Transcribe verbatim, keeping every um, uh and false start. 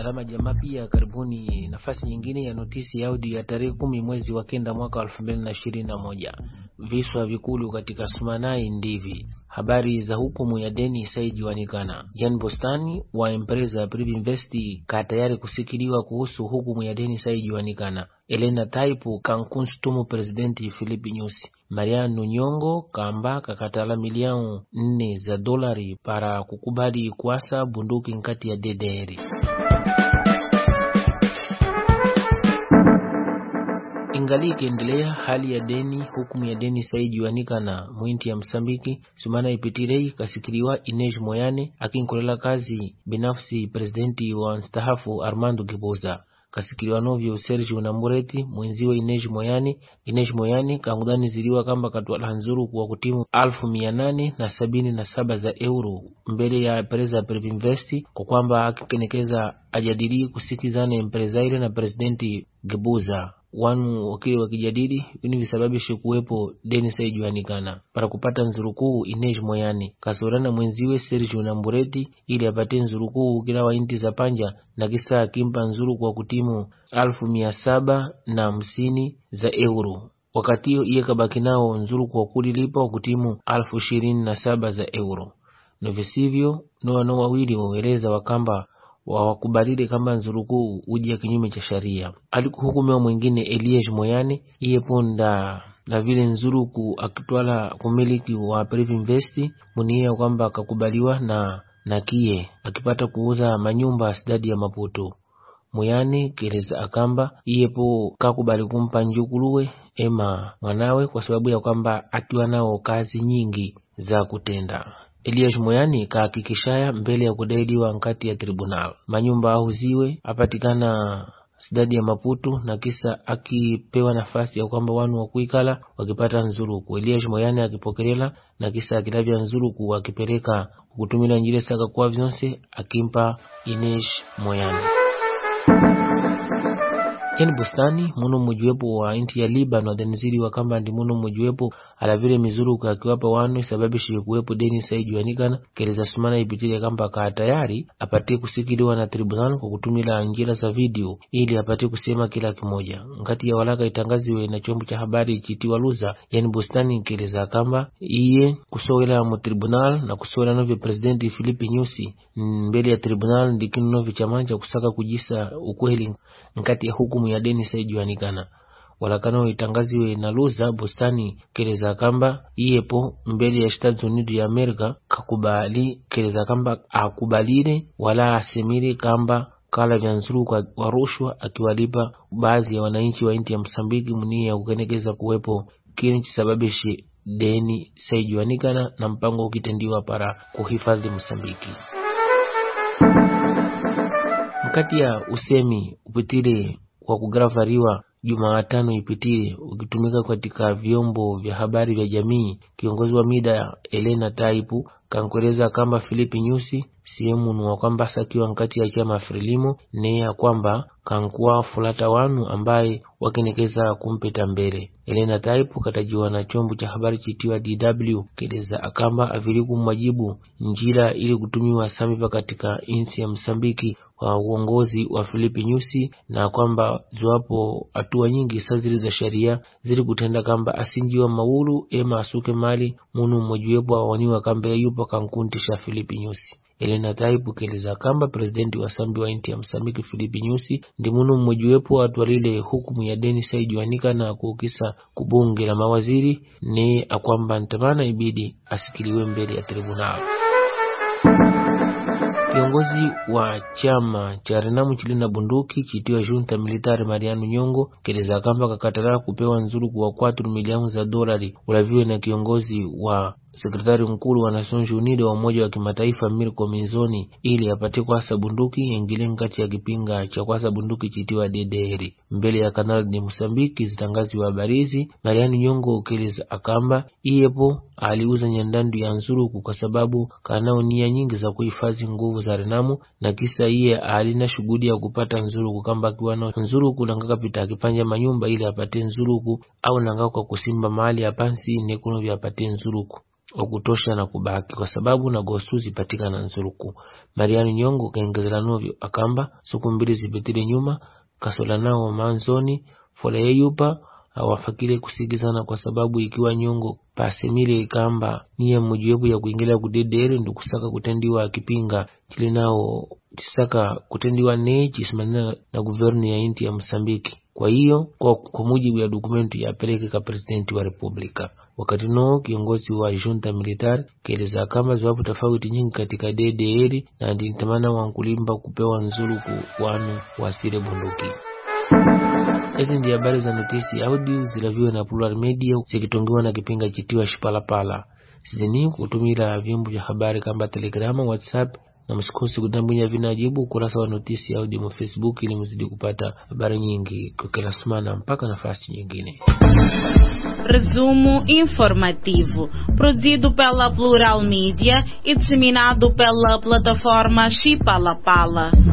Salama Jamaa pia karibuni nafasi nyingine ya notisi ya audio ya tarehe kumi mwezi wa kenda mwaka elfu mbili na ishirini na moja. Viswa vikulu katika Sumanai ndivi. Habari za hukumu ya deni saijiwanikana. Jan Bostani wa empresa Privinvest ka tayari kusikiliwa kuhusu hukumu ya deni saijiwanikana. Elena Taipu kankunstumu presidenti Filipi Nyusi. Mariano Nyongo kamba kakatala milioni nne za dolari para kukubali kuasa bunduki nkati ya D D R. Ingali ikiendelea hali ya deni, hukumu ya deni saijiwanikana mwinti ya Msambiki, Sumana ipitirei kasikiliwa Inej Moyane akinkolela kazi binafsi presidenti wa nstahafu Armando Guebuza. Kasikiliwa novyo Sergio Nambureti mwenziwe Inej Moyane. Inej Moyane kangudani ziliwa kamba katwala hanzuru kwa kutimu alfu mia nane na sabini na saba za euro mbele ya empresa Privinvest kwa kwamba akikenekeza ajadili kusikizana empresa ile na presidenti Guebuza. Wanu wakili wakijadili yuni visababishe kuwepo deni saijiwanikana. Para kupata nzurukuu Inej Moyane kasorana mwenziwe Sergio Nambureti ili apate nzurukuu kila wa inti za panja na kisa akimpa nzuru kwa kutimu alfu mia saba na hamsini za euro. Wakati hiyo iye kabaki nao nzuru kwa kulilipa wa kutimu alfu ishirini na saba za euro. Novisivyo noa noa wawili waweleza wakamba wa wakubalile kamba nzurukuu uji ya kinyume cha sharia. Alikuhukumiwa mwingine Eliej Moyane iye ponda na vile nzuruku akitwala kumiliki wa Privinvest munia kwamba akakubaliwa na na kie akipata kuuza manyumba sidadi ya Maputo. Moyane keleza akamba iye po kakubali kumpa njukuluwe ema mwanawe kwa sababu ya kwamba akiwa nao kazi nyingi za kutenda. Eliej Moyane kahakikishaya mbele ya kudailiwa nkati ya tribunal manyumba auziwe apatikana sidadi ya Maputo na kisa akipewa nafasi ya kwamba wanu wa kuikala wakipata nzuruku. Eliej Moyane akipokelela na kisa akilavya nzuruku wakipeleka kutumila njile saka kwa vizonse akimpa Inej Moyane. Jan Bostani muno mmojiwepo wa inti ya Liban wadanizili wakamba ndi muno mmojiwepo ala vile mizuruku akiwapa wanu sababishi kuwepo deni saijiwanikana. Keleza Sumana ipitile kamba kaa tayari apate kusikiliwa na tribunal kwa kutumila njira za video ili apate kusema kila kimoja. Ngati ya walaka itangaziwe na chombo cha habari chitiwa Luza, Jan Bostani keleza kamba iye kusowela mu tribunal na kusowela novyo presidenti Filipi Nyusi mbele ya tribunal ndikinu novyo chamanja kusaka kujisa ukweli ngati ya hukumu ya deni saijiwanikana. Walakano itangaziwe na Luza, Bostani keleza kamba iyepo mbele ya Estados Unidos ya Amerika kakubali keleza kamba akubalile wala asemile kamba kala vya nzuru kwa warushwa akiwalipa baadhi ya wananchi wa inti ya Msambiki munia ya kukenekeza kuwepo kini chisababishi deni saijiwanikana na mpango ukitendiwa para kuhifadhi Msambiki. Mkati ya usemi upitile kwa kugravariwa Jumatano ipitile ukitumika katika vyombo vya habari vya jamii, kiongozi wa mida Elena Taipu kankueleza kamba Filipi Nyusi siemu nuwa kwamba sakiwa nkati ya chama Frelimo ne ya kwamba kankuwa fulata wanu ambaye wakenekeza kumpeta mbele. Elena Taipu katajiwa na chombo cha habari chitiwa D W keleza akamba aviliku mwajibu njila ili kutumiwa samipa katika insi ya Msambiki wa uongozi wa Filipi Nyusi na kwamba zuwapo hatua nyingi sazili za sharia zili kutenda kamba asinjiwa maulu ema asuke mali munu mmojiwepo awaniwa kamba ya yupo kankuntisha Filipi Nyusi. Elena Taipu keleza kamba presidenti wa sambi wa inti ya Msambiki Filipi Nyusi ndi munu mmojiwepo watuwalile hukumu ya deni saijiwanika na kukisa kubunge la mawaziri ne akwamba ntamana ibidi asikiliwe mbele ya tribunal. Kiongozi wa chama cha Renamu chilina bunduki chitiwa Junta Militari Mariano Nyongo keleza kamba kakatara kupewa nzuru kwa kwatru milioni za dolari ulaviwe na kiongozi wa sekretari mkulu wa Nations Unidas wa Umoja wa Kimataifa Mirko Minzoni ili apate kwasa bunduki yengile nkati ya kipinga cha kwasa bunduki chitiwa D D R mbele ya Canal de Mosambiki zitangazi wa habarizi. Mariano Nyongo keleza akamba iyepo aliuza nyandandu ya nzuruku kwa sababu kanao nia nyingi za kuhifadhi nguvu za Renamu na kisa iye alina shughuli ya kupata nzuruku kamba kiwa na nzuruku nangaka pita akipanja manyumba ili apate nzuruku au nangaka kwa kusimba mahali ya pansi nekuno vya apate nzuruku. wa kutosha na kubaki kwa sababu na gostu zipatikana nzuruku. Mariano Nyongo kaongezela novyo akamba siku mbili zipitile nyuma kasola nao manzoni fole yupa awafakile kusigizana kwa sababu ikiwa Nyongo pasemile ikamba niye mujibu ya kuingelea kudedere ndukusaka kutendiwa kipinga chile nao tisaka kutendiwa ne chisimamana na guvernu ya inti ya Msambiki. Kwa hiyo kwa, kwa mujibu ya dokumenti ya peleke ka presidenti wa republika. Wakati no kiongozi wa junta militar keleza kama zwapo tofauti nyingi katika D D R na nditamana wankulimba kupewa nzuru ku wanu wasire bunduki. Hizi ndi habari za notisi audio zilaviwa na Plural Media zikitongiwa na kipinga chitiwa Shipalapala. Sidini kutumila vyombo vya habari kama Telegram, WhatsApp na msikosi kutambunya vinajibu kurasa wa notisi audio mu Facebook ili mzidi kupata habari nyingi kwa kila semana mpaka nafasi nyingine. Resumo informativo, produzido pela Plural Media e disseminado pela plataforma Shipalapala.